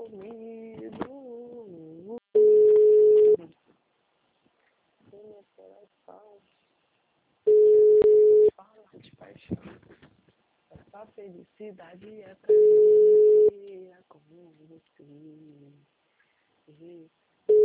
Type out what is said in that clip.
comigo. Meu coração fala de paixão. Essa felicidade é pra mim, com você.